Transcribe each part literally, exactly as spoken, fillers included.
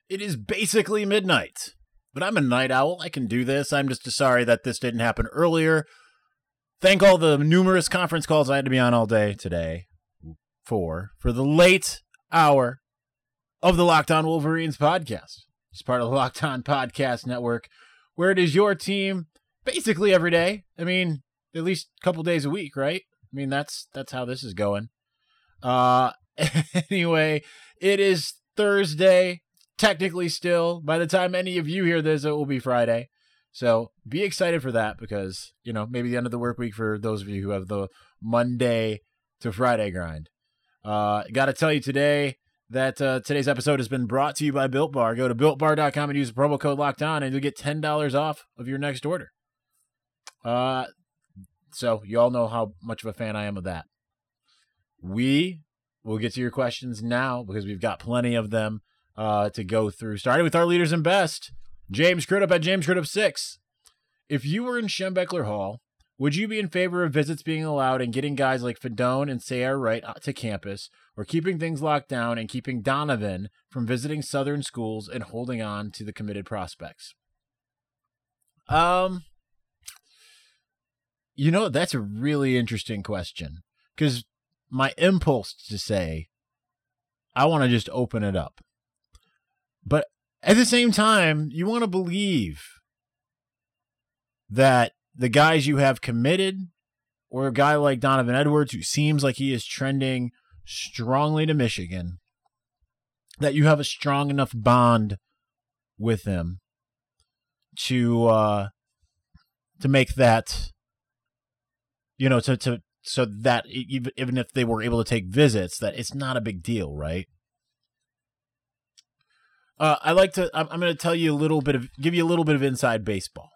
It is basically midnight, but I'm a night owl. I can do this. I'm just sorry that this didn't happen earlier. Thank all the numerous conference calls I had to be on all day today for, for the late hour of the Locked On Wolverines podcast. It's part of the Locked On Podcast Network, where it is your team basically every day. I mean, at least a couple days a week, right? I mean, that's that's how this is going. Uh, anyway, it is Thursday, technically still. By the time any of you hear this, it will be Friday. So be excited for that because, you know, maybe the end of the work week for those of you who have the Monday to Friday grind. Uh, got to tell you today that uh, today's episode has been brought to you by Built Bar. Go to built bar dot com and use the promo code Locked On, and you'll get ten dollars off of your next order. Uh, so you all know how much of a fan I am of that. We will get to your questions now because we've got plenty of them uh, to go through. Starting with our leaders and best, James Crudup at James Crudup six. If you were in Schembechler Hall, would you be in favor of visits being allowed and getting guys like Fedone and Sayre Wright to campus, or keeping things locked down and keeping Donovan from visiting Southern schools and holding on to the committed prospects? Um, you know, that's a really interesting question because my impulse to say, I want to just open it up. But at the same time, you want to believe that the guys you have committed, or a guy like Donovan Edwards, who seems like he is trending strongly to Michigan, that you have a strong enough bond with him to uh, to make that, you know, to to so that even even if they were able to take visits, that it's not a big deal, right? Uh, I like to. I'm, I'm going to tell you a little bit of, give you a little bit of inside baseball.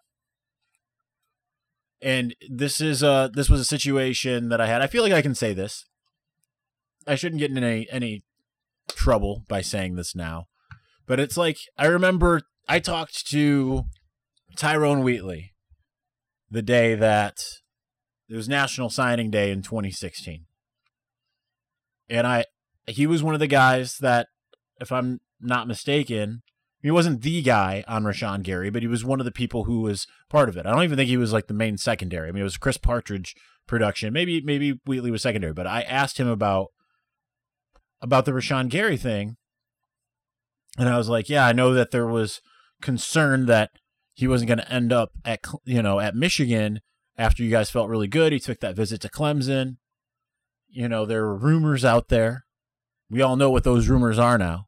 And this is uh this was a situation that I had. I feel like I can say this. I shouldn't get in any any trouble by saying this now, but it's like I remember I talked to Tyrone Wheatley the day that it was National Signing Day in twenty sixteen, and I he was one of the guys that, if I'm not mistaken, he wasn't the guy on Rashawn Gary, but he was one of the people who was part of it. I don't even think he was like the main secondary. I mean, it was Chris Partridge production. Maybe maybe Wheatley was secondary, but I asked him about about the Rashawn Gary thing, and I was like, yeah, I know that there was concern that he wasn't going to end up at, you know, at Michigan after you guys felt really good. He took that visit to Clemson. You know, there were rumors out there. We all know what those rumors are now.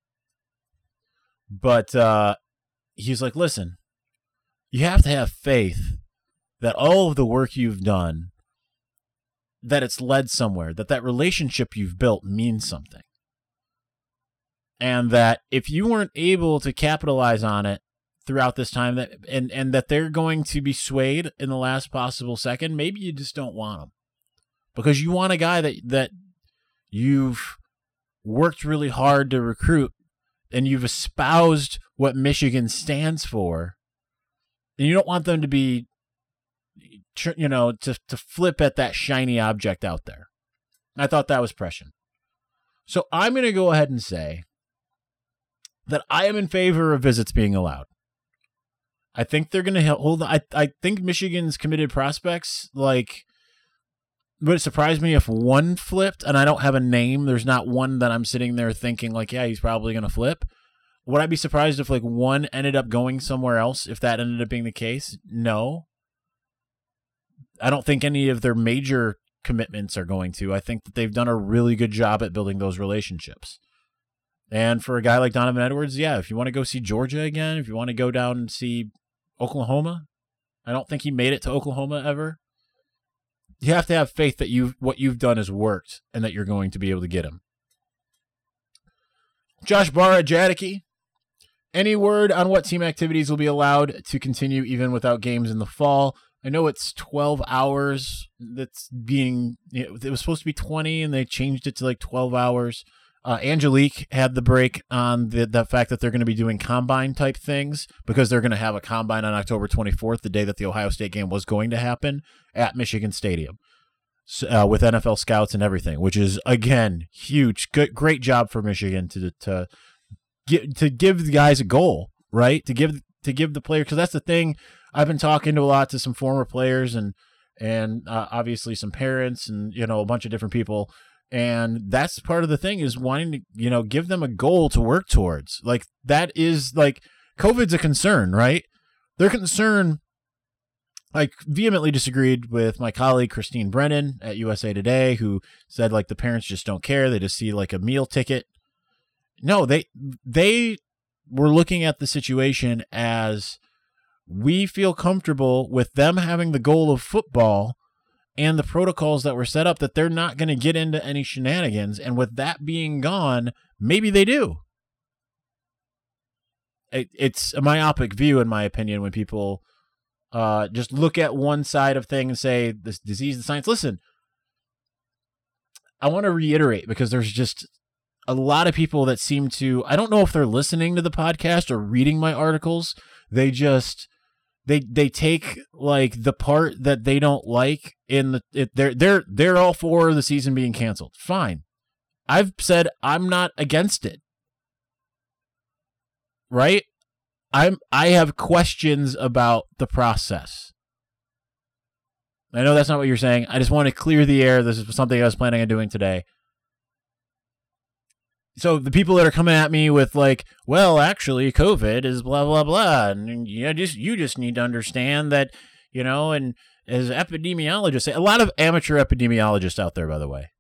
But uh, he's like, listen, you have to have faith that all of the work you've done, that it's led somewhere, that that relationship you've built means something. And that if you weren't able to capitalize on it throughout this time, that and, and that they're going to be swayed in the last possible second, maybe you just don't want them. Because you want a guy that, that you've worked really hard to recruit, and you've espoused what Michigan stands for, and you don't want them to be, you know, to, to flip at that shiny object out there. I thought that was prescient. So I'm going to go ahead and say that I am in favor of visits being allowed. I think they're going to hold. I I think Michigan's committed prospects, like, would it surprise me if one flipped, and I don't have a name? There's not one that I'm sitting there thinking like, yeah, he's probably going to flip. Would I be surprised if like one ended up going somewhere else, if that ended up being the case? No. I don't think any of their major commitments are going to. I think that they've done a really good job at building those relationships. And for a guy like Donovan Edwards, yeah, if you want to go see Georgia again, if you want to go down and see Oklahoma, I don't think he made it to Oklahoma ever. You have to have faith that you what you've done has worked and that you're going to be able to get him. Josh Barr at Jadicke. Any word on what team activities will be allowed to continue even without games in the fall? I know it's twelve hours. That's being, it was supposed to be twenty, and they changed it to like twelve hours. Uh, Angelique had the break on the, the fact that they're going to be doing combine type things because they're going to have a combine on October twenty-fourth, the day that the Ohio State game was going to happen at Michigan Stadium, uh, with N F L scouts and everything, which is, again, huge. Good, great job for Michigan to to get, to give the guys a goal, right? To give to give the player, because that's the thing. I've been talking to a lot to some former players and and uh, obviously some parents and, you know, a bunch of different people. And that's part of the thing, is wanting to, you know, give them a goal to work towards. Like, that is like, COVID's a concern, right? Their concern, I vehemently disagreed with my colleague Christine Brennan at U S A Today, who said, like, the parents just don't care. They just see like a meal ticket. No, they, they were looking at the situation as, we feel comfortable with them having the goal of football and the protocols that were set up, that they're not going to get into any shenanigans. And with that being gone, maybe they do. It, it's a myopic view, in my opinion, when people uh, just look at one side of things and say, this disease, the science. Listen, I want to reiterate, because there's just a lot of people that seem to, I don't know if they're listening to the podcast or reading my articles. They just... They they take like the part that they don't like in the it, they're they're they're all for the season being canceled. Fine. I've said I'm not against it. Right? I'm I have questions about the process. I know that's not what you're saying. I just want to clear the air. This is something I was planning on doing today. So the people that are coming at me with like, well, actually, COVID is blah, blah, blah. And you just, you just need to understand that, you know, and as epidemiologists say, a lot of amateur epidemiologists out there, by the way.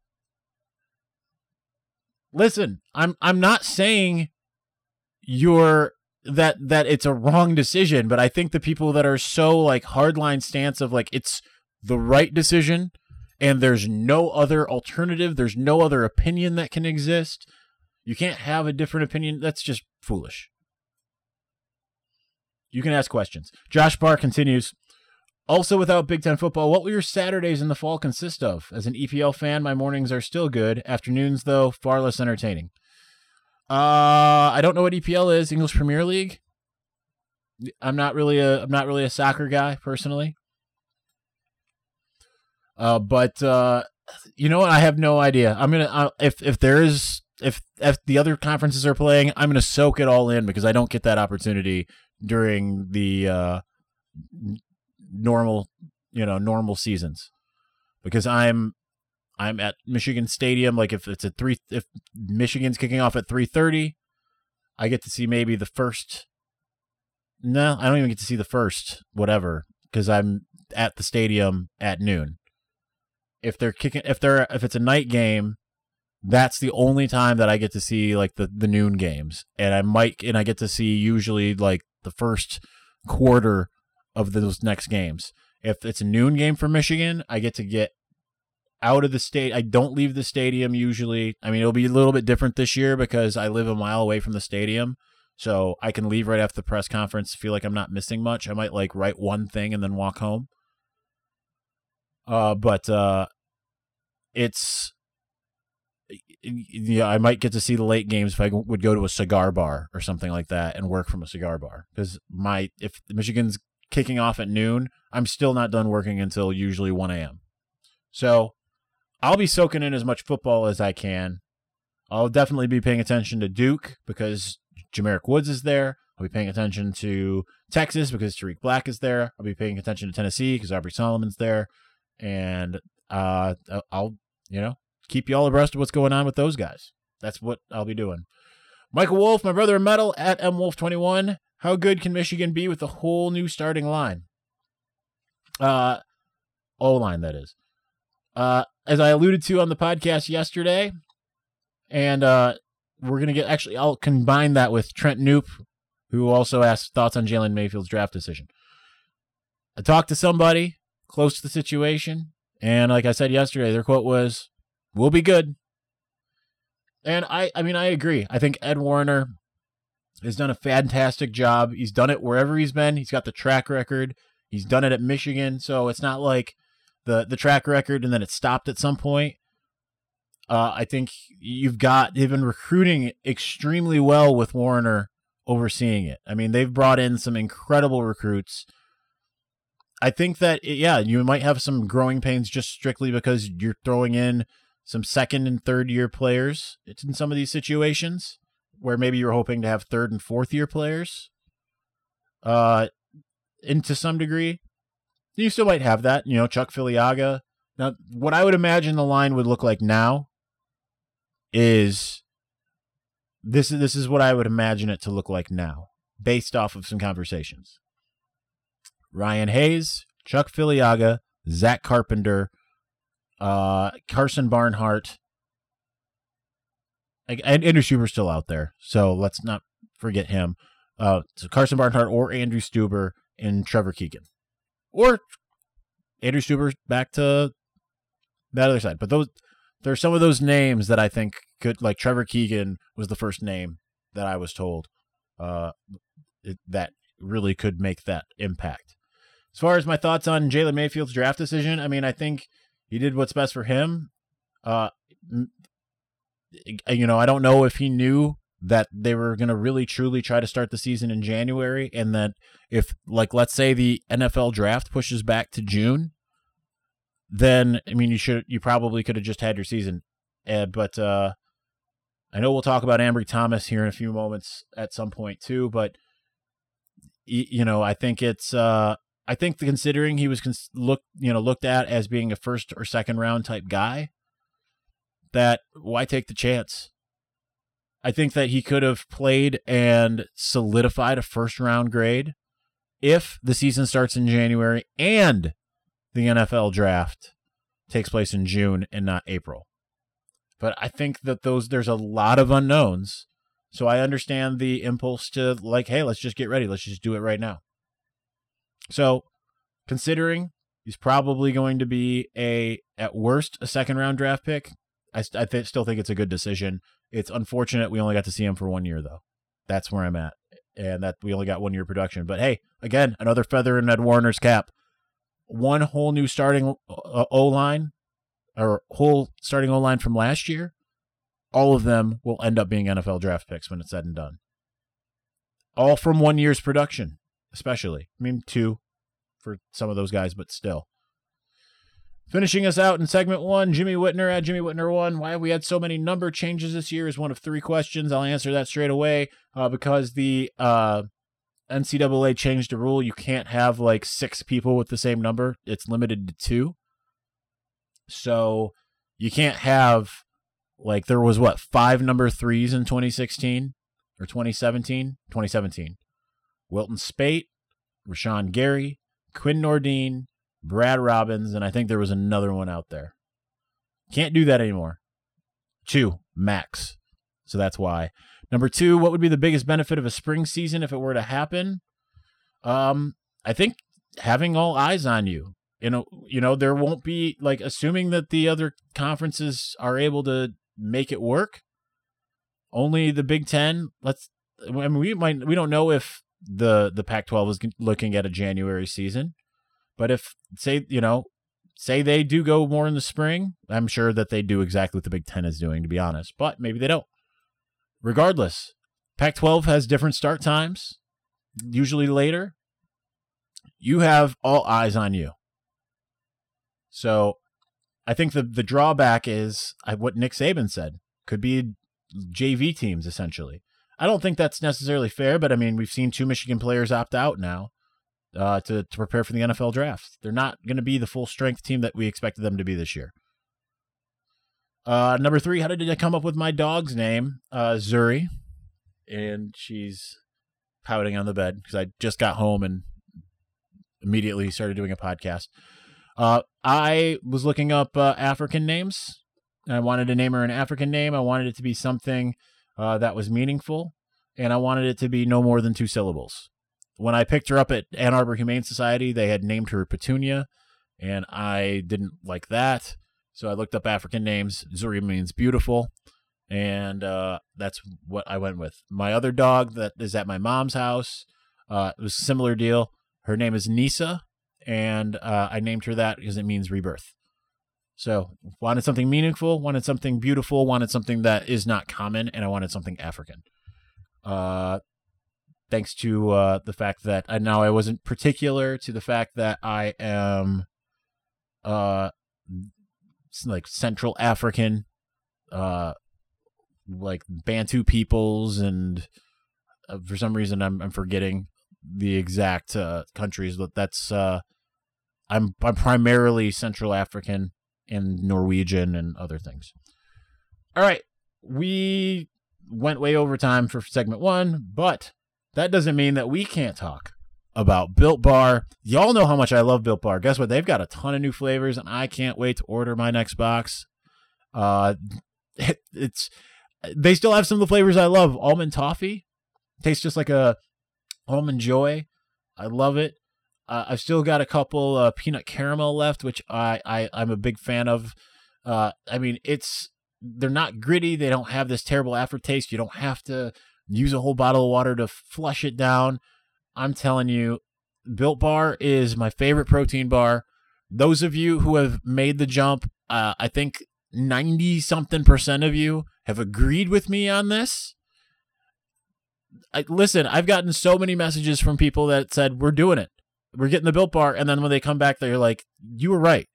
Listen, I'm, I'm not saying you're that, that it's a wrong decision, but I think the people that are so like hardline stance of like, it's the right decision and there's no other alternative, there's no other opinion that can exist. You can't have a different opinion. That's just foolish. You can ask questions. Josh Barr continues. Also, without Big Ten football, what will your Saturdays in the fall consist of? As an E P L fan, my mornings are still good. Afternoons, though, far less entertaining. Uh, I don't know what E P L is. English Premier League. I'm not really a. I'm not really a soccer guy personally. Uh, but uh, you know what? I have no idea. I'm gonna uh, if if there is. If if the other conferences are playing, I'm going to soak it all in, because I don't get that opportunity during the uh, normal, you know, normal seasons. Because I'm I'm at Michigan Stadium. Like if it's a three, if Michigan's kicking off at three thirty, I get to see maybe the first. No, I don't even get to see the first whatever, because I'm at the stadium at noon. If they're kicking, if they're if it's a night game, that's the only time that I get to see like the, the noon games. And I might, and I get to see usually like the first quarter of those next games. If it's a noon game for Michigan, I get to get out of the state. I don't leave the stadium usually. I mean, it'll be a little bit different this year because I live a mile away from the stadium. So I can leave right after the press conference, feel like I'm not missing much. I might like write one thing and then walk home. Uh, but uh, it's, yeah, I might get to see the late games if I would go to a cigar bar or something like that and work from a cigar bar. Because my if Michigan's kicking off at noon, I'm still not done working until usually one a.m. So I'll be soaking in as much football as I can. I'll definitely be paying attention to Duke because Jamarick Woods is there. I'll be paying attention to Texas because Tariq Black is there. I'll be paying attention to Tennessee because Aubrey Solomon's there. And uh, I'll, you know, keep you all abreast of what's going on with those guys. That's what I'll be doing. Michael Wolf, my brother in metal, at M Wolf twenty-one. How good can Michigan be with a whole new starting line? Uh, O-line, that is. Uh, as I alluded to on the podcast yesterday, and uh, we're going to get, actually, I'll combine that with Trent Knoop, who also asked thoughts on Jalen Mayfield's draft decision. I talked to somebody close to the situation, and like I said yesterday, their quote was, "We'll be good." And I, I mean, I agree. I think Ed Warner has done a fantastic job. He's done it wherever he's been. He's got the track record. He's done it at Michigan, so it's not like the the track record and then it stopped at some point. Uh, I think you've got, they've been recruiting extremely well with Warner overseeing it. I mean, they've brought in some incredible recruits. I think that, yeah, you might have some growing pains just strictly because you're throwing in some second and third year players in some of these situations where maybe you're hoping to have third and fourth year players uh, into some degree. You still might have that, you know, Chuck Filiaga. Now, what I would imagine the line would look like now is this, this is what I would imagine it to look like now, based off of some conversations. Ryan Hayes, Chuck Filiaga, Zach Carpenter, uh, Carson Barnhart, and Andrew Stueber's still out there, so let's not forget him. Uh, so Carson Barnhart or Andrew Stueber and Trevor Keegan. Or Andrew Stueber back to that other side. But those there are some of those names that I think could, like Trevor Keegan was the first name that I was told uh, it, that really could make that impact. As far as my thoughts on Jalen Mayfield's draft decision, I mean, I think he did what's best for him. Uh, you know, I don't know if he knew that they were going to really truly try to start the season in January, and that if, like, let's say the N F L draft pushes back to June, then, I mean, you should, you probably could have just had your season. Uh, but uh, I know we'll talk about Ambry Thomas here in a few moments at some point too, but, you know, I think it's, uh, I think considering he was cons- look, you know, looked at as being a first or second round type guy, that why take the chance? I think that he could have played and solidified a first round grade if the season starts in January and the N F L draft takes place in June and not April. But I think that those there's a lot of unknowns. So I understand the impulse to, like, hey, let's just get ready. Let's just do it right now. So considering he's probably going to be a, at worst, a second round draft pick, I, I th- still think it's a good decision. It's unfortunate we only got to see him for one year, though. That's where I'm at. And that we only got one year production. But hey, again, another feather in Ed Warner's cap. One whole new starting uh, O-line, or whole starting O-line from last year, all of them will end up being N F L draft picks when it's said and done. All from one year's production, especially. I mean, two for some of those guys, but still. Finishing us out in segment one, Jimmy Whitner at Jimmy Whitner one. Why have we had so many number changes this year is one of three questions. I'll answer that straight away uh, because the uh, N C double A changed the rule. You can't have like six people with the same number. It's limited to two. So you can't have, like, there was what, five number threes in twenty sixteen or twenty seventeen? twenty seventeen. Wilton Spate, Rashawn Gary, Quinn Nordine, Brad Robbins, and I think there was another one out there. Can't do that anymore. Two, max. So that's why. Number two, what would be the biggest benefit of a spring season if it were to happen? Um, I think having all eyes on you. You know, you know, there won't be, like, assuming that the other conferences are able to make it work. Only the Big Ten. Let's. I mean, we might. We don't know if the the Pac twelve is looking at a January season. But if, say, you know, say they do go more in the spring, I'm sure that they do exactly what the Big Ten is doing, to be honest. But maybe they don't. Regardless, Pac twelve has different start times, usually later. You have all eyes on you. So I think the, the drawback is what Nick Saban said. Could be J V teams, essentially. I don't think that's necessarily fair, but, I mean, we've seen two Michigan players opt out now. Uh, to, to prepare for the N F L draft. They're not going to be the full strength team that we expected them to be this year. Uh, number three, how did I come up with my dog's name? Uh, Zuri. And she's pouting on the bed because I just got home and immediately started doing a podcast. Uh, I was looking up uh, African names. I wanted to name her an African name. I wanted it to be something uh, that was meaningful. And I wanted it to be no more than two syllables. When I picked her up at Ann Arbor Humane Society, they had named her Petunia, and I didn't like that. So I looked up African names. Zuri means beautiful, and uh, that's what I went with. My other dog that is at my mom's house, uh, it was a similar deal. Her name is Nisa, and uh, I named her that because it means rebirth. So wanted something meaningful, wanted something beautiful, wanted something that is not common, and I wanted something African. Uh, thanks to uh, the fact that I now I wasn't particular to the fact that I am uh, like Central African, uh, like Bantu peoples, and uh, for some reason I'm I'm forgetting the exact uh, countries, but that's uh, I'm I'm primarily Central African and Norwegian and other things. All right, we went way over time for segment one, but that doesn't mean that we can't talk about Built Bar. Y'all know how much I love Built Bar. Guess what? They've got a ton of new flavors, and I can't wait to order my next box. Uh, it, it's they still have some of the flavors I love. Almond toffee tastes just like a almond joy. I love it. Uh, I've still got a couple uh, peanut caramel left, which I, I I'm a big fan of. Uh, I mean, it's they're not gritty. They don't have this terrible aftertaste. You don't have to use a whole bottle of water to flush it down. I'm telling you, Built Bar is my favorite protein bar. Those of you who have made the jump, uh, I think ninety something percent of you have agreed with me on this. I, listen, I've gotten so many messages from people that said, we're doing it. We're getting the Built Bar. And then when they come back, they're like, you were right.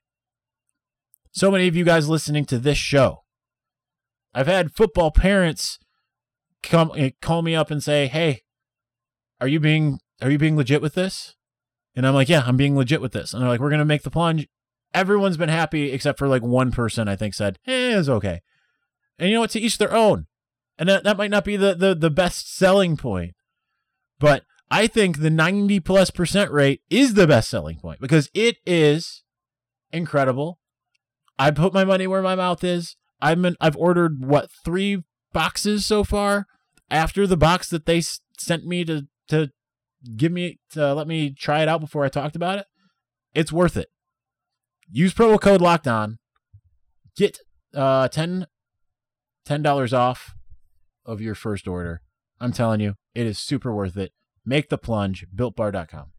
So many of you guys listening to this show. I've had football parents come call me up and say, hey, are you being are you being legit with this? And I'm like, yeah, I'm being legit with this. And they're like, we're going to make the plunge. Everyone's been happy except for like one person, I think, said, eh, it's okay. And you know what? To each their own. And that, that might not be the, the, the best selling point. But I think the ninety plus percent rate is the best selling point because it is incredible. I put my money where my mouth is. I've been, I've ordered, what, three boxes so far after the box that they s- sent me to, to give me, to let me try it out before I talked about it. It's worth it. Use promo code LOCKEDON. Get uh, ten dollars off of your first order. I'm telling you, it is super worth it. Make the plunge. built bar dot com.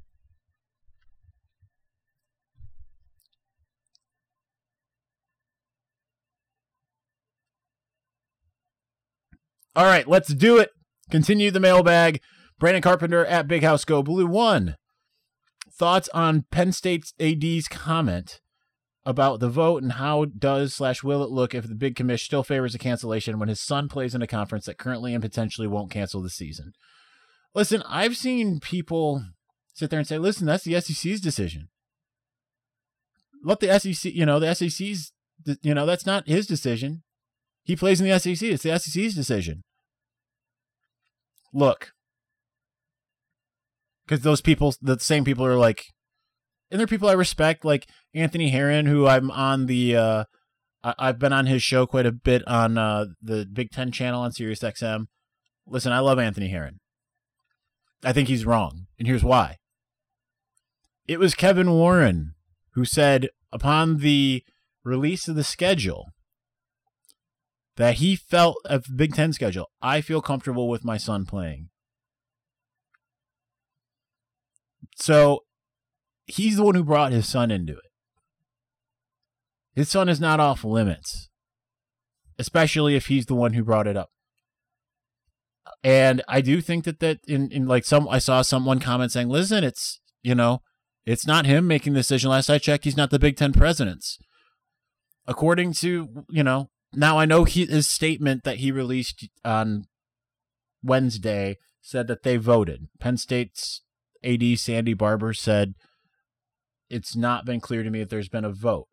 All right, let's do it. Continue the mailbag. Brandon Carpenter at Big House Go Blue. One, thoughts on Penn State's A D's comment about the vote and how does slash will it look if the Big Commish still favors a cancellation when his son plays in a conference that currently and potentially won't cancel the season? Listen, I've seen people sit there and say, listen, that's the S E C's decision. Let the S E C, you know, the S E C's, you know, that's not his decision. He plays in the S E C. It's the S E C's decision. Look, because those people, the same people are like, and they're people I respect, like Anthony Herron, who I'm on the, uh, I, I've been on his show quite a bit on uh, the Big Ten channel on Sirius X M. Listen, I love Anthony Herron. I think he's wrong, and here's why. It was Kevin Warren who said upon the release of the schedule that he felt of the Big Ten schedule, I feel comfortable with my son playing. So he's the one who brought his son into it. His son is not off limits, especially if he's the one who brought it up. And I do think that that in, in like some, I saw someone comment saying, listen, it's, you know, it's not him making the decision. Last I checked, he's not the Big Ten presidents. According to, you know, now I know he, his statement that he released on Wednesday said that they voted. Penn State's A D Sandy Barber said, it's not been clear to me if there's been a vote.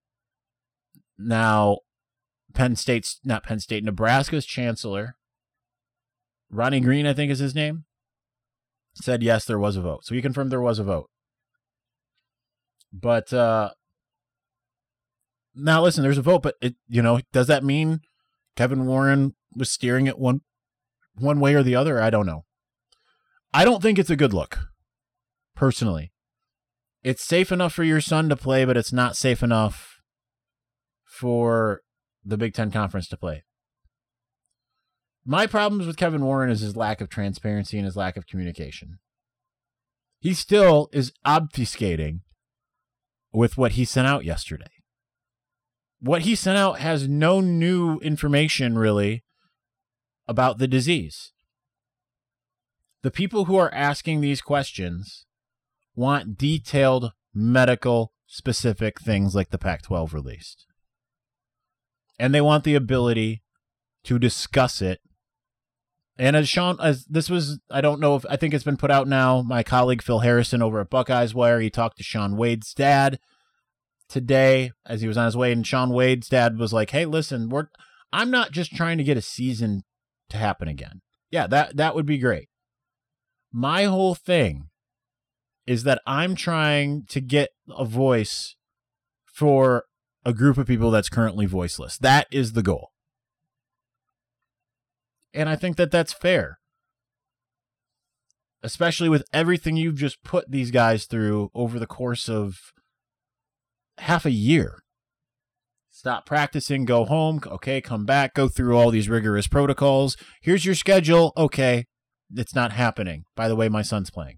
Now, Penn State's, not Penn State, Nebraska's chancellor, Ronnie Green, I think is his name, said yes, there was a vote. So he confirmed there was a vote. But uh, now listen, there's a vote, but it, you know, does that mean Kevin Warren was steering it one one way or the other? I don't know. I don't think it's a good look, personally. It's safe enough for your son to play, but it's not safe enough for the Big Ten Conference to play. My problems with Kevin Warren is his lack of transparency and his lack of communication. He still is obfuscating with what he sent out yesterday. What he sent out has no new information, really, about the disease. The people who are asking these questions want detailed medical specific things like the Pac twelve released. And they want the ability to discuss it. And as Sean, as this was, I don't know if, I think it's been put out now. My colleague Phil Harrison over at Buckeyes Wire, he talked to Shaun Wade's dad today as he was on his way. And Shaun Wade's dad was like, hey, listen, we're, I'm not just trying to get a season to happen again. Yeah, that, that would be great. My whole thing is that I'm trying to get a voice for a group of people that's currently voiceless. That is the goal. And I think that that's fair, especially with everything you've just put these guys through over the course of half a year. Stop practicing, go home. Okay, come back, go through all these rigorous protocols. Here's your schedule. Okay, it's not happening. By the way, my son's playing.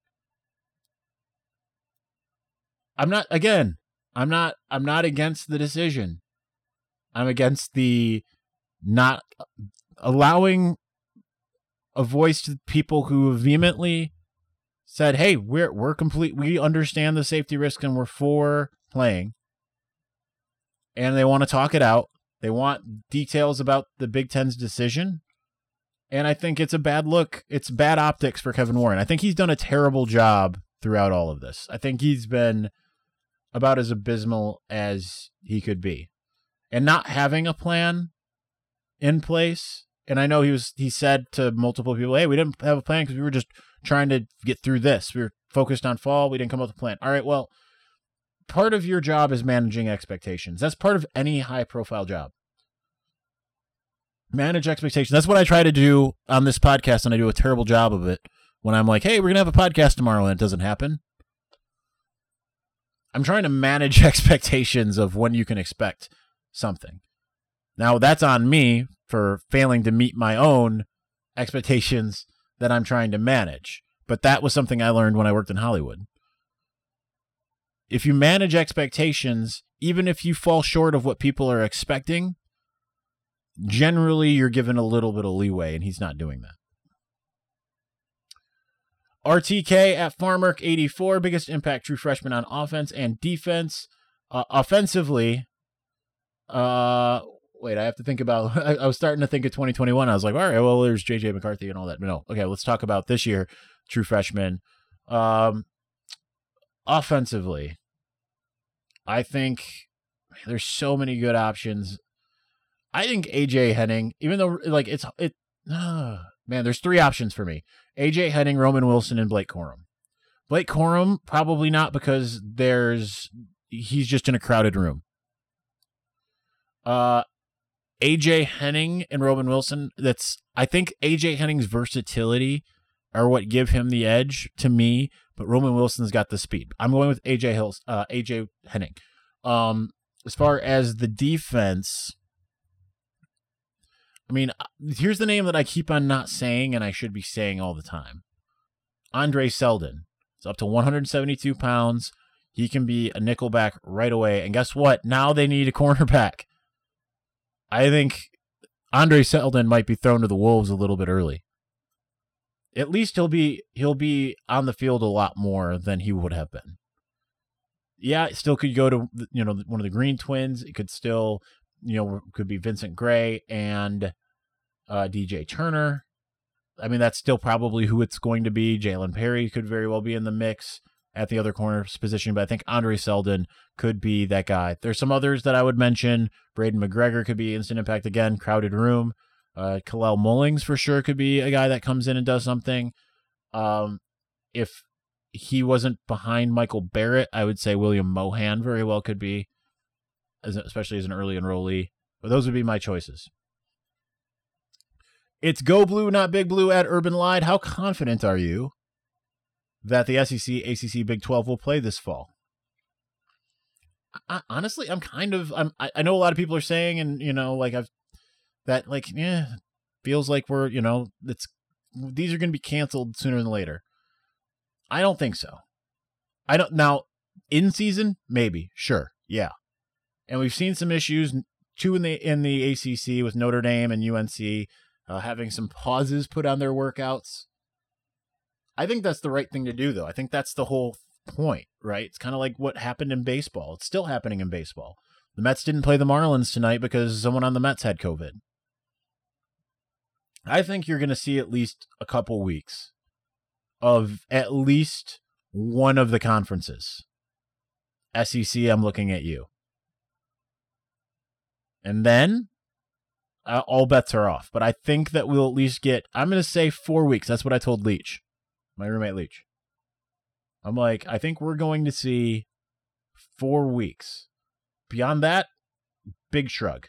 I'm not, again, I'm not, I'm not against the decision. I'm against the not allowing a voice to people who vehemently said, hey, we're, we're complete. We understand the safety risk and we're for playing. And they want to talk it out. They want details about the Big Ten's decision. And I think it's a bad look. It's bad optics for Kevin Warren. I think he's done a terrible job throughout all of this. I think he's been about as abysmal as he could be. And not having a plan in place. And I know he was, he said to multiple people, hey, we didn't have a plan because we were just trying to get through this. We were focused on fall. We didn't come up with a plan. All right, well, part of your job is managing expectations. That's part of any high-profile job. Manage expectations. That's what I try to do on this podcast, and I do a terrible job of it when I'm like, hey, we're going to have a podcast tomorrow, and it doesn't happen. I'm trying to manage expectations of when you can expect something. Now, that's on me for failing to meet my own expectations that I'm trying to manage. But that was something I learned when I worked in Hollywood. If you manage expectations, even if you fall short of what people are expecting, generally you're given a little bit of leeway, and he's not doing that. R T K at Farmerk eighty-four, biggest impact true freshman on offense and defense. Uh, offensively, uh, wait, I have to think about, I, I was starting to think of twenty twenty-one. I was like, all right, well, there's J J McCarthy and all that. But no, okay, let's talk about this year, true freshman. Um, offensively, I think there's so many good options. I think A J Henning, even though like it's, it, uh, man, there's three options for me. A J Henning, Roman Wilson, and Blake Corum. Blake Corum, probably not, because there's, he's just in a crowded room. Uh, A J Henning and Roman Wilson, that's, I think A J Henning's versatility are what give him the edge to me, but Roman Wilson's got the speed. I'm going with A J Hills, uh, A J Henning. Um, as far as the defense, I mean, here's the name that I keep on not saying, and I should be saying all the time. Andre Seldon. It's up to one hundred seventy-two pounds. He can be a nickelback right away. And guess what? Now they need a cornerback. I think Andre Seldon might be thrown to the wolves a little bit early. At least he'll be he'll be on the field a lot more than he would have been. Yeah, it still could go to, you know, one of the Green Twins. It could still, you know, could be Vincent Gray and uh, D J Turner. I mean, that's still probably who it's going to be. Jalen Perry could very well be in the mix at the other corner position, but I think Andre Seldon could be that guy. There's some others that I would mention. Braden McGregor could be instant impact again, crowded room. Uh, Kalel Mullings for sure could be a guy that comes in and does something. Um, if he wasn't behind Michael Barrett, I would say William Mohan very well could be, as, especially as an early enrollee. But those would be my choices. It's Go Blue, not Big Blue at Urban Lied. How confident are you that the S E C, A C C, Big twelve will play this fall? I, honestly, I'm kind of, I'm, I, I know a lot of people are saying, and, you know, like I've, that like, yeah, feels like we're, you know, it's, these are going to be canceled sooner than later. I don't think so. I don't, now, in season, maybe, sure, yeah. And we've seen some issues, two in the, in the A C C with Notre Dame and U N C, uh, having some pauses put on their workouts. I think that's the right thing to do, though. I think that's the whole point, right? It's kind of like what happened in baseball. It's still happening in baseball. The Mets didn't play the Marlins tonight because someone on the Mets had COVID. I think you're going to see at least a couple weeks of at least one of the conferences. S E C, I'm looking at you. And then uh, all bets are off. But I think that we'll at least get, I'm going to say four weeks. That's what I told Leach, my roommate Leach. I'm like, I think we're going to see four weeks. Beyond that, big shrug.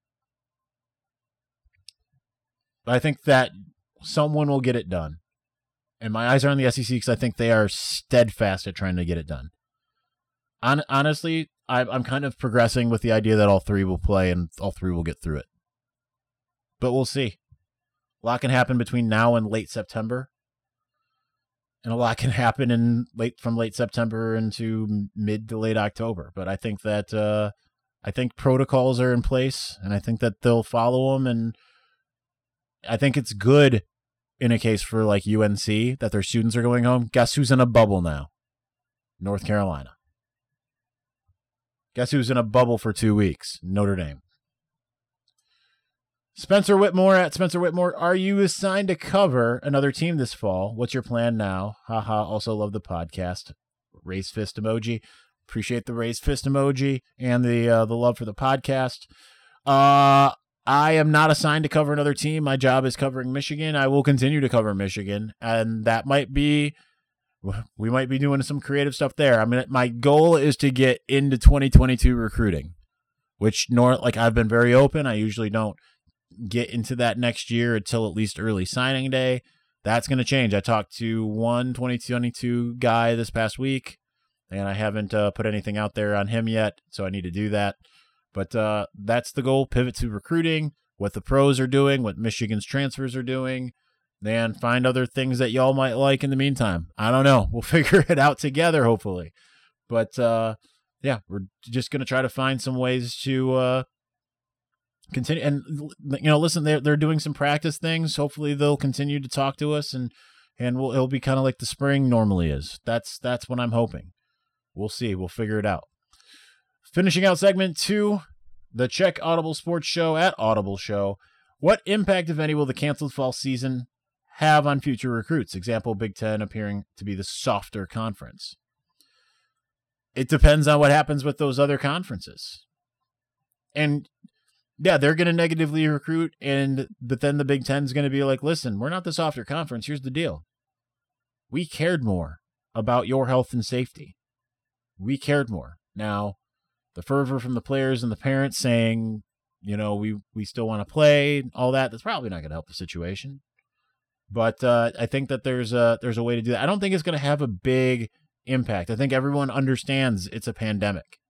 But I think that someone will get it done. And my eyes are on the S E C because I think they are steadfast at trying to get it done. On, honestly, I'm, I'm kind of progressing with the idea that all three will play and all three will get through it. But we'll see. A lot can happen between now and late September. And a lot can happen in late from late September into mid to late October. But I think that uh, I think protocols are in place, and I think that they'll follow them. And I think it's good in a case for like U N C that their students are going home. Guess who's in a bubble now? North Carolina. Guess who's in a bubble for two weeks? Notre Dame. Spencer Whitmore at Spencer Whitmore. Are you assigned to cover another team this fall? What's your plan now? Haha. Also love the podcast. Raised fist emoji. Appreciate the raised fist emoji and the uh, the love for the podcast. Uh, I am not assigned to cover another team. My job is covering Michigan. I will continue to cover Michigan, and that might be. We might be doing some creative stuff there. I mean, my goal is to get into twenty twenty-two recruiting, which nor like I've been very open. I usually don't get into that next year until at least early signing day. That's going to change. I talked to one twenty twenty-two guy this past week, and I haven't uh, put anything out there on him yet, so I need to do that. But uh, that's the goal, pivot to recruiting, what the pros are doing, what Michigan's transfers are doing, and find other things that y'all might like in the meantime. I don't know. We'll figure it out together, hopefully. But, uh, yeah, we're just going to try to find some ways to uh, continue. And, you know, listen, they're, they're doing some practice things. Hopefully they'll continue to talk to us, and, and we'll, it'll be kind of like the spring normally is. That's, that's what I'm hoping. We'll see. We'll figure it out. Finishing out segment two, the Czech Audible Sports Show at Audible Show. What impact, if any, will the canceled fall season have on future recruits? Example, Big Ten appearing to be the softer conference. It depends on what happens with those other conferences. And yeah, they're going to negatively recruit, and but then the Big Ten is going to be like, listen, we're not the softer conference. Here's the deal. We cared more about your health and safety. We cared more. Now, the fervor from the players and the parents saying, you know, we, we still want to play, all that, that's probably not going to help the situation. But uh, I think that there's a, there's a way to do that. I don't think it's going to have a big impact. I think everyone understands it's a pandemic.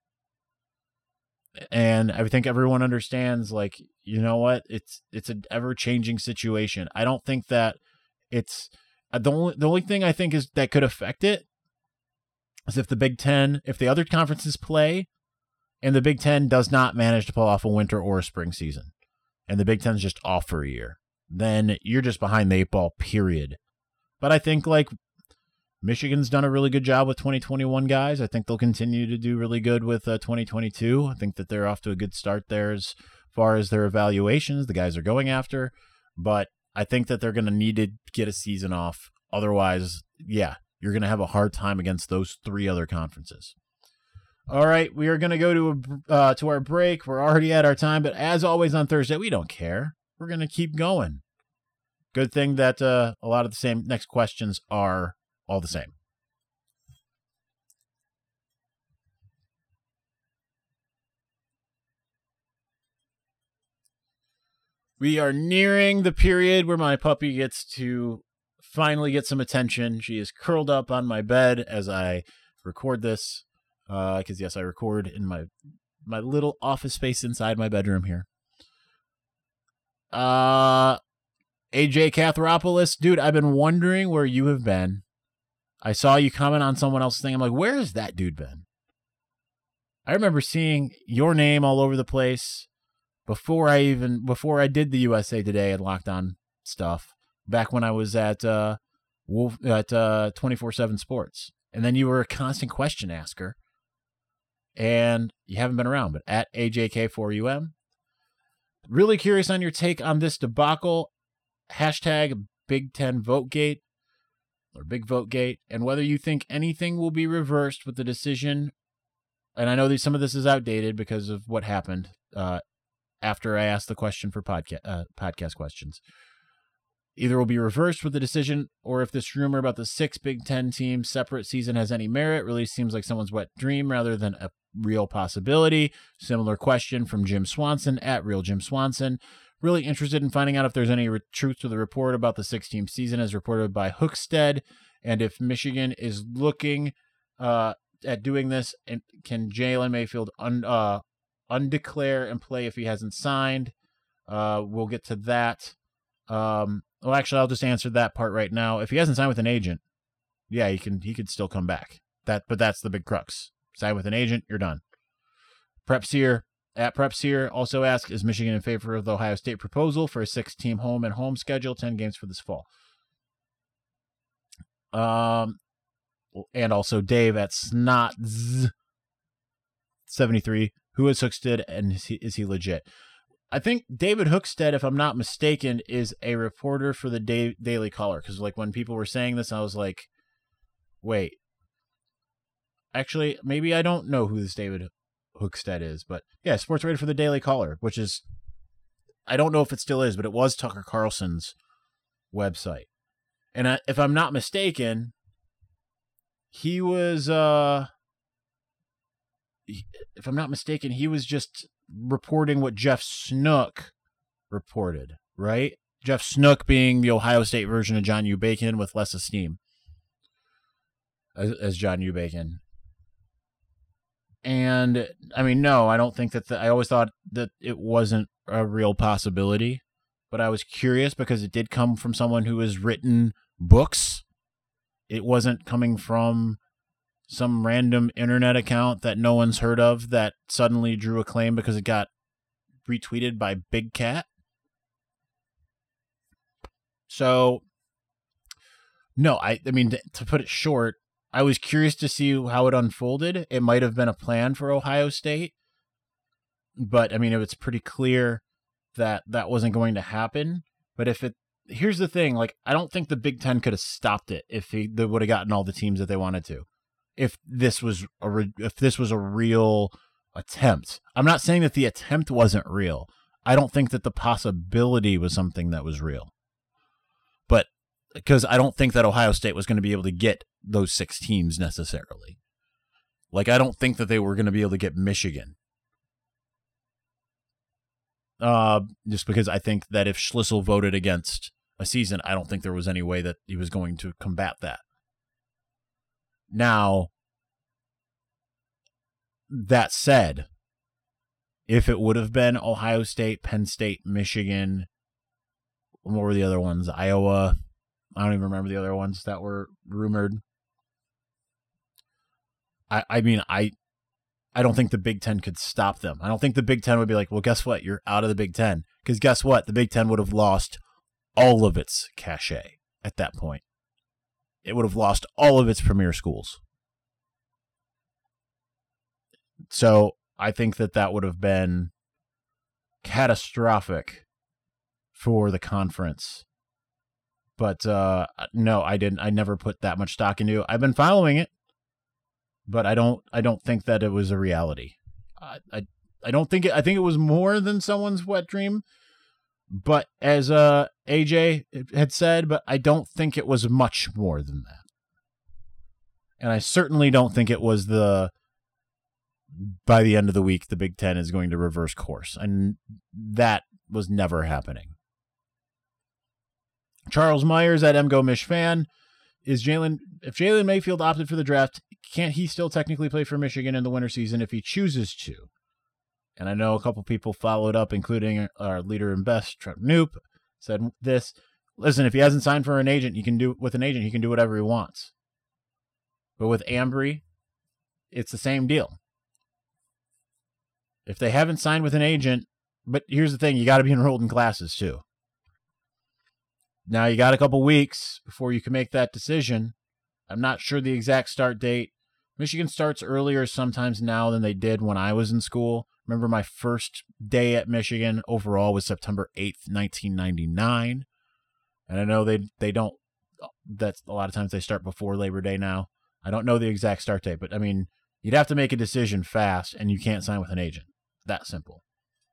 And I think everyone understands, like, you know what, it's it's an ever-changing situation. I don't think that it's uh, the only the only thing I think is that could affect it is if the Big Ten, if the other conferences play, and the Big Ten does not manage to pull off a winter or a spring season, and the Big Ten's just off for a year, then you're just behind the eight ball, period. But I think, like, Michigan's done a really good job with twenty twenty-one guys. I think they'll continue to do really good with uh, twenty twenty-two. I think that they're off to a good start there as far as their evaluations, the guys are going after. But I think that they're going to need to get a season off. Otherwise, yeah, you're going to have a hard time against those three other conferences. All right, we are going to go to a, uh, to our break. We're already at our time, but as always on Thursday, we don't care. We're going to keep going. Good thing that uh, a lot of the same next questions are all the same. We are nearing the period where my puppy gets to finally get some attention. She is curled up on my bed as I record this. Because, uh, yes, I record in my my little office space inside my bedroom here. Uh, A J Katheropoulos, dude, I've been wondering where you have been. I saw you comment on someone else's thing. I'm like, where has that dude been? I remember seeing your name all over the place before I even, before I did the U S A Today and Locked On stuff, back when I was at, uh, Wolf, at uh, twenty-four seven Sports. And then you were a constant question asker. And you haven't been around, but at A J K four U M. Really curious on your take on this debacle. hashtag Big Ten Votegate or Big Votegate, and whether you think anything will be reversed with the decision. And I know that some of this is outdated because of what happened uh, after I asked the question for podca- uh, podcast questions. Either will be reversed with the decision, or if this rumor about the six Big Ten teams separate season has any merit, really seems like someone's wet dream rather than a real possibility. Similar question from Jim Swanson at Real Jim Swanson. Really interested in finding out if there's any re- truth to the report about the six-team season as reported by Hookstead, and if Michigan is looking uh, at doing this, and can Jalen Mayfield un- uh, undeclare and play if he hasn't signed? Uh, we'll get to that. Um, well, actually, I'll just answer that part right now. If he hasn't signed with an agent, yeah, he can. He could still come back. That, but that's the big crux. Sign with an agent, you're done. Preps here. At Preps here also asks, is Michigan in favor of the Ohio State proposal for a six-team home and home schedule, ten games for this fall? Um, and also Dave at Snots seventy-three, who is Hookstead and is he, is he legit? I think David Hookstead, if I'm not mistaken, is a reporter for the da- Daily Caller. Because like when people were saying this, I was like, wait. Actually, maybe I don't know who this David Hookstead is, but yeah, sports writer for the Daily Caller, which is, I don't know if it still is, but it was Tucker Carlson's website. And I, if I'm not mistaken, he was, uh, if I'm not mistaken, he was just reporting what Jeff Snook reported, right? Jeff Snook being the Ohio State version of John U. Bacon with less esteem as, as John U. Bacon. And I mean, no, I don't think that the, I always thought that it wasn't a real possibility, but I was curious because it did come from someone who has written books. It wasn't coming from some random internet account that no one's heard of that suddenly drew acclaim because it got retweeted by Big Cat. So, no, I, I mean, to, to put it short, I was curious to see how it unfolded. It might have been a plan for Ohio State, but I mean, it's pretty clear that that wasn't going to happen. But if it, here's the thing, like, I don't think the Big Ten could have stopped it if he, they would have gotten all the teams that they wanted to. If this was a, re, if this was a real attempt, I'm not saying that the attempt wasn't real. I don't think that the possibility was something that was real. But because I don't think that Ohio State was going to be able to get those six teams necessarily. Like, I don't think that they were going to be able to get Michigan. Uh, just because I think that if Schlissel voted against a season, I don't think there was any way that he was going to combat that. Now, that said, if it would have been Ohio State, Penn State, Michigan, what were the other ones? Iowa. I don't even remember the other ones that were rumored. I, I mean, I I don't think the Big Ten could stop them. I don't think the Big Ten would be like, well, guess what? You're out of the Big Ten. Because guess what? The Big Ten would have lost all of its cachet at that point. It would have lost all of its premier schools. So I think that that would have been catastrophic for the conference. But uh, no, I didn't. I never put that much stock into it. I've been following it, but I don't. I don't think that it was a reality. I, I, I don't think. It, I think it was more than someone's wet dream. But as uh, A J had said, but I don't think it was much more than that. And I certainly don't think it was the. By the end of the week, the Big Ten is going to reverse course, and that was never happening. Charles Myers at MGoMishFan, is Jalen, if Jalen Mayfield opted for the draft, can't he still technically play for Michigan in the winter season if he chooses to? And I know a couple people followed up, including our leader and best, Trent Knoop, said this. Listen, if he hasn't signed for an agent, he can do with an agent, he can do whatever he wants. But with Ambry, it's the same deal. If they haven't signed with an agent, but here's the thing, you got to be enrolled in classes too. Now, you got a couple weeks before you can make that decision. I'm not sure the exact start date. Michigan starts earlier sometimes now than they did when I was in school. Remember, my first day at Michigan overall was September eighth, nineteen ninety-nine. And I know they they don't, that's a lot of times they start before Labor Day now. I don't know the exact start date, but I mean, you'd have to make a decision fast, and you can't sign with an agent. That simple.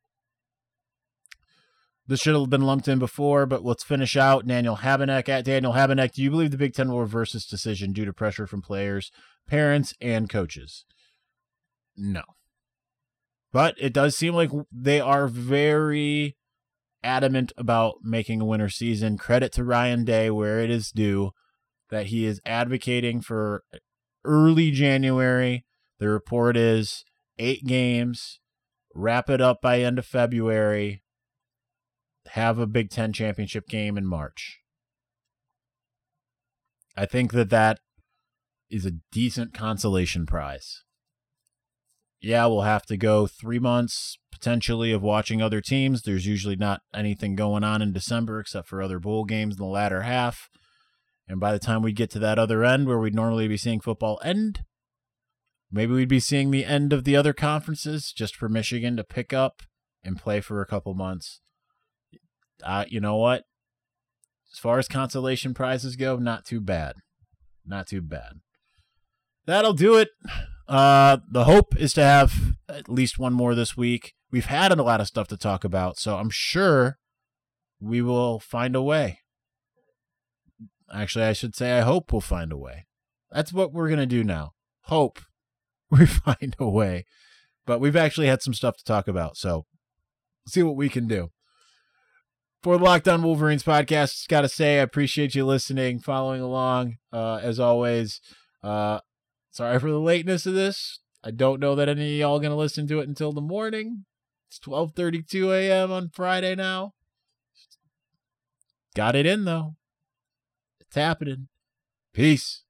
This should have been lumped in before, but let's finish out. Daniel Habenek at Daniel Habenek. Do you believe the Big Ten will reverse this decision due to pressure from players, parents, and coaches? No. But it does seem like they are very adamant about making a winter season. Credit to Ryan Day where it is due, that he is advocating for early January. The report is eight games, wrap it up by end of February, have a Big Ten championship game in March. I think that that is a decent consolation prize. Yeah, we'll have to go three months potentially of watching other teams. There's usually not anything going on in December except for other bowl games in the latter half. And by the time we get to that other end where we'd normally be seeing football end, maybe we'd be seeing the end of the other conferences just for Michigan to pick up and play for a couple months. Uh, you know what? As far as consolation prizes go, not too bad. Not too bad. That'll do it. Uh, the hope is to have at least one more this week. We've had a lot of stuff to talk about, so I'm sure we will find a way. Actually, I should say I hope we'll find a way. That's what we're going to do now. Hope we find a way. But we've actually had some stuff to talk about, so see what we can do. For the Locked On Wolverines podcast, got to say I appreciate you listening, following along. Uh, as always, uh, sorry for the lateness of this. I don't know that any of y'all going to listen to it until the morning. It's twelve thirty-two a.m. on Friday now. Got it in, though. It's happening. Peace.